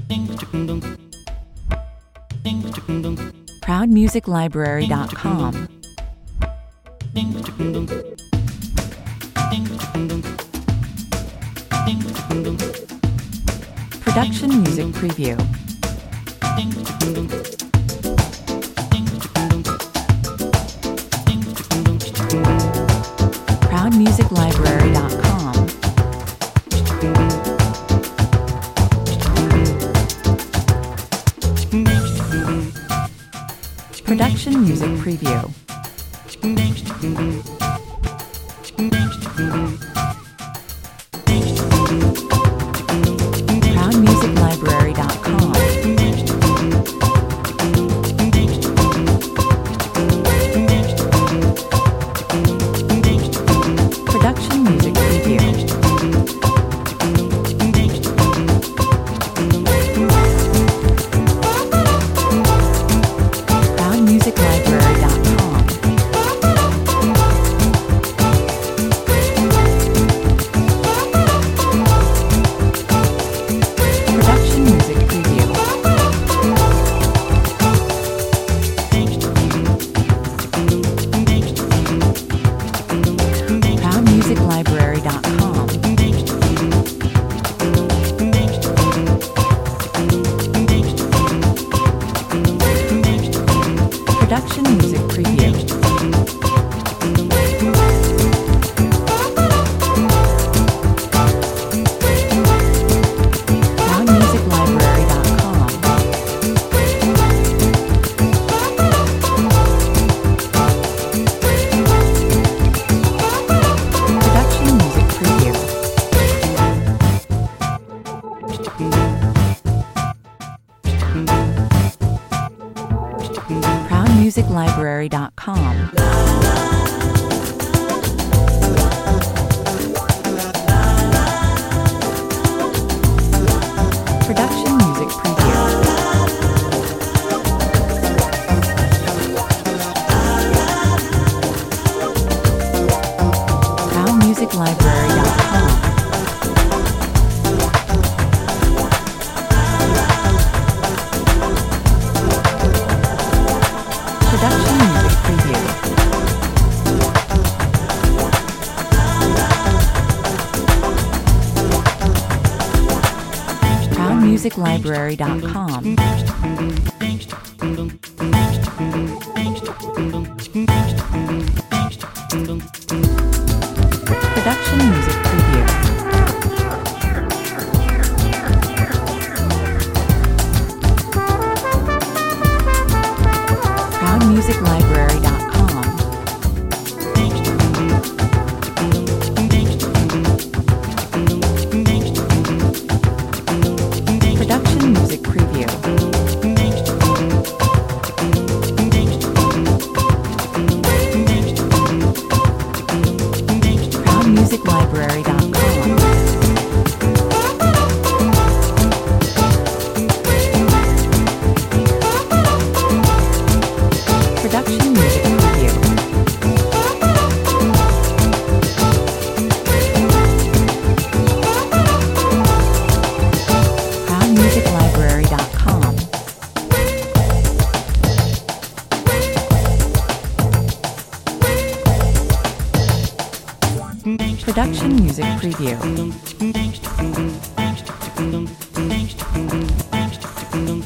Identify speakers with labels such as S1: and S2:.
S1: ProudMusicLibrary.com. Production Music Preview. ProudMusicLibrary.com. Production Music Preview. ProudMusicLibrary.com. Production Music Preview. ProudMusicLibrary.com. Production Music Preview. ProudMusicLibrary.com. Production Music Preview. ProudMusicLibrary.com. Production Music Preview. ProudMusicLibrary.com. Production Music Preview. ProudMusicLibrary.com. Production Music Preview. ProudMusicLibrary.com. Production Music Preview. ProudMusicLibrary.com. Production Music Preview. ProudMusicLibrary.com. Production Music Preview. ProudMusicLibrary.com. Production Music Preview.